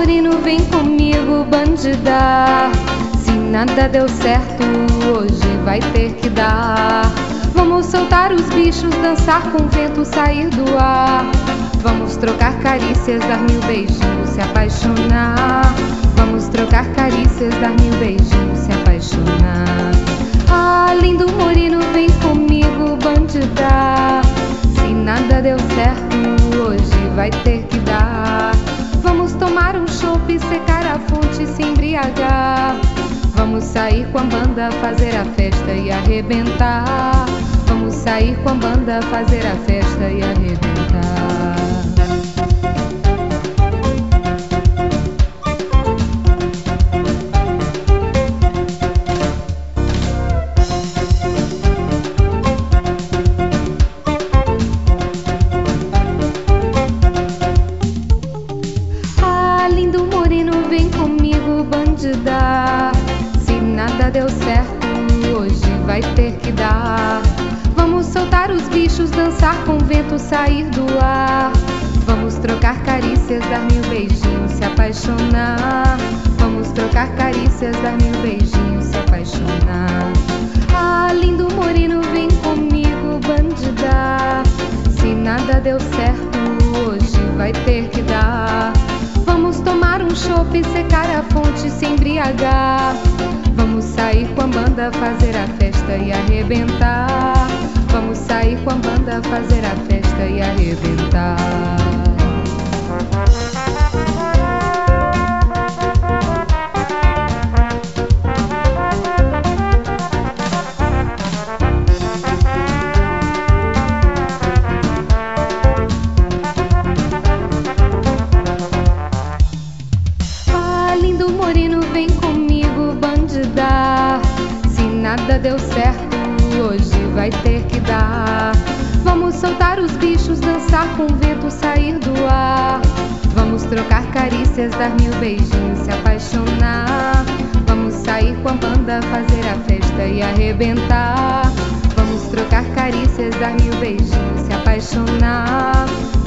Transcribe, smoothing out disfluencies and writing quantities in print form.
moreno, vem comigo, bandida. Se nada deu certo, hoje vai ter que dar. Vamos soltar os bichos, dançar com o vento, sair do ar. Vamos trocar carícias, dar mil beijinhos, se apaixonar. Vamos trocar carícias, dar mil beijinhos, se apaixonar. Ah, lindo moreno, vem comigo, bandida. Se nada deu certo, hoje vai ter que dar. Vamos tomar um chopp, secar a fonte, se embriagar. Vamos sair com a banda, fazer a festa e arrebentar. Vamos sair com a banda, fazer a festa e arrebentar. Ah, lindo moreno, vem comigo, bandida. Se nada deu certo, hoje vai ter que dar. Vamos soltar os bichos, dançar com o vento, sair do ar. Vamos trocar carícias, dar mil beijinhos, se apaixonar. Vamos trocar carícias, dar mil beijinhos, se apaixonar. Ah, lindo moreno, vem comigo, bandida. Se nada deu certo, hoje vai ter que dar. Vamos tomar um chopp, secar a fonte, se embriagar. Vamos sair com a banda, fazer a festa e arrebentar. Vamos sair com a banda, fazer a festa e arrebentar. Ah, lindo moreno, vem comigo, bandida. Se nada deu certo, hoje vai ter que dar. Vamos soltar os bichos, dançar com o vento, sair do ar. Vamos trocar carícias, dar mil beijinhos, se apaixonar. Vamos sair com a banda, fazer a festa e arrebentar. Vamos trocar carícias, dar mil beijinhos, se apaixonar.